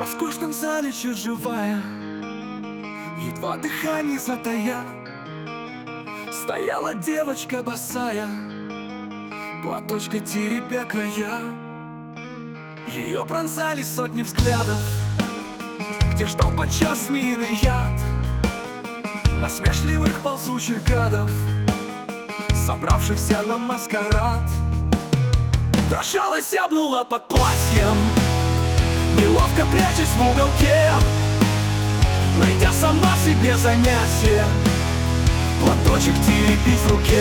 скучном зале чужая, едва дыхание затая, стояла девочка босая, платочкой теребя края. Ее пронзали сотни взглядов, где ждал подчас змеиный яд насмешливых ползучих гадов, собравшихся на маскарад. Дрожала, зябнула под платьем, неловко прячась в уголке, найдя сама себе занятие, платочек теребить в руке.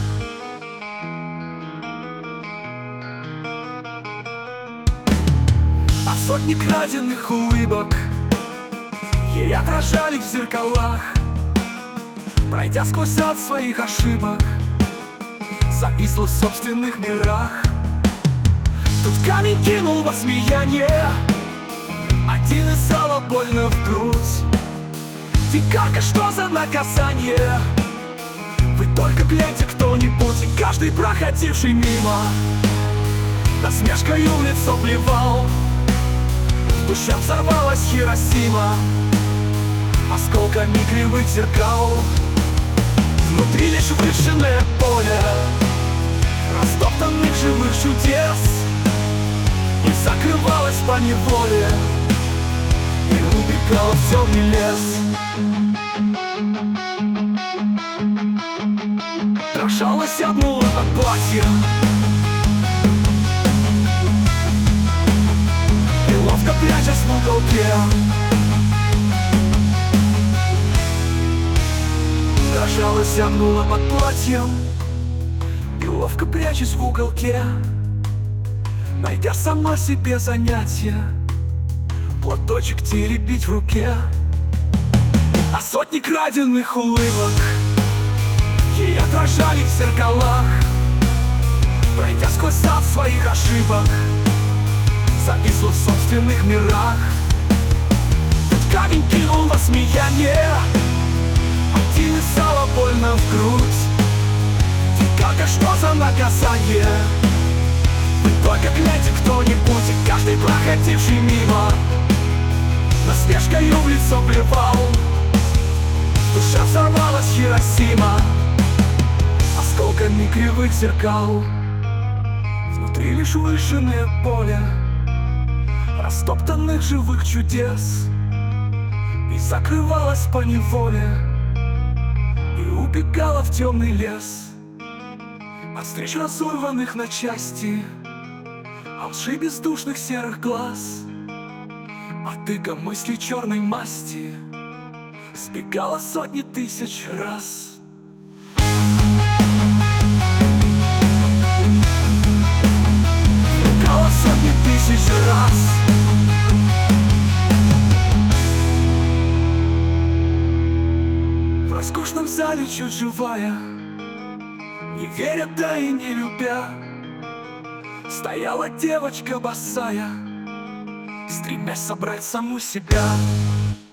А сотни краденных улыбок ей отражали в зеркалах, пройдя сквозь ад своих ошибок, зависла в собственных мирах. Тут камень кинул во смеяние, один из зала больно в грудь. Дикарка, что за наказание? Вы только гляньте кто-нибудь, и каждый проходивший мимо насмешкою в лицо плевал. В душе взорвалась Хиросима осколками кривых зеркал. Внутри лишь выжженное поле растоптанных живых чудес, и закрывалась поневоле, и убегала в темный лес. Дрожала, зябнула под платьем, неловко прячась в уголке. Дрожала, зябнула под платьем, неловко прячась в уголке, найдя сама себе занятие, платочек теребить в руке. А сотни краденных улыбок ей отражали в зеркалах, пройдя сквозь ад своих ошибок, зависла в собственных мирах. Тут камень кинул во смеяние, один из зала больно в грудь. Дикарка, что за наказание? Вы только гляньте кто-нибудь, и каждый проходивший мимо насмешкою в лицо плевал. В душе взорвалась Хиросима осколками кривых зеркал. Внутри лишь выжженное поле растоптанных живых чудес, и закрывалась поневоле, и убегала в темный лес. От встреч разорванных на части, от лжи бездушных серых глаз, от иго мыслей черной масти сбегала сотни тысяч раз. Сбегала сотни тысяч раз. В роскошном зале чуть живая, не веря, да и не любя, стояла девочка босая, стремясь собрать саму себя.